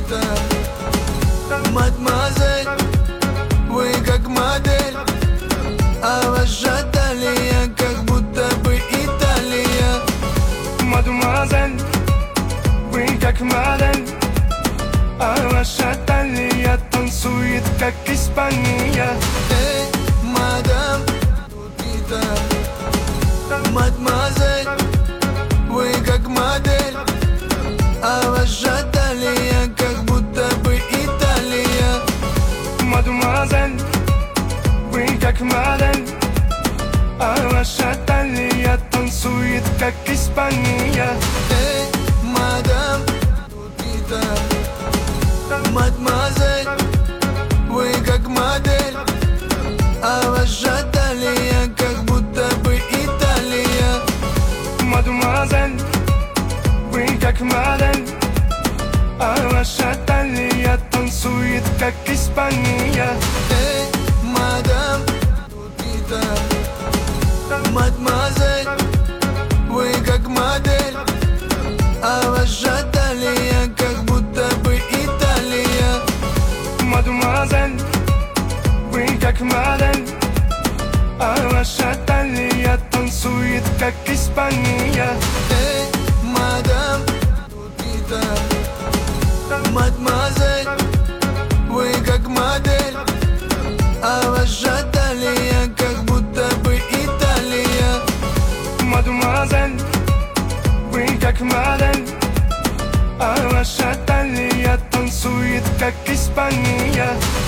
Мадемуазель, вы как модель, а ваша талия как будто бы Италия. Мадемуазель, вы как модель, а ваша талия танцует как Испания. Эй, мадам, тут не так. Мадемуазель, вы как модель, а ваша талия как будто бы Италия. Мадемуазель, вы как модель, а ваша талия танцует как Испания. Эй, мадам, тут не так. Мадемуазель, вы как модель, а ваша талия как будто бы Италия. Мадемуазель, вы как модель, а ваша талия танцует как Испания. Эй, мадам, тут не так. Мадемуазель, вы как модель, а ваша талия как будто бы Италия. Мадемуазель, вы как модель, а ваша талия танцует как Испания. Эй, мадам, тут не так. Мадемуазель, вы как модель, а ваша талия как будто бы Италия. Мадемуазель, вы как модель, а ваша талия танцует как Испания.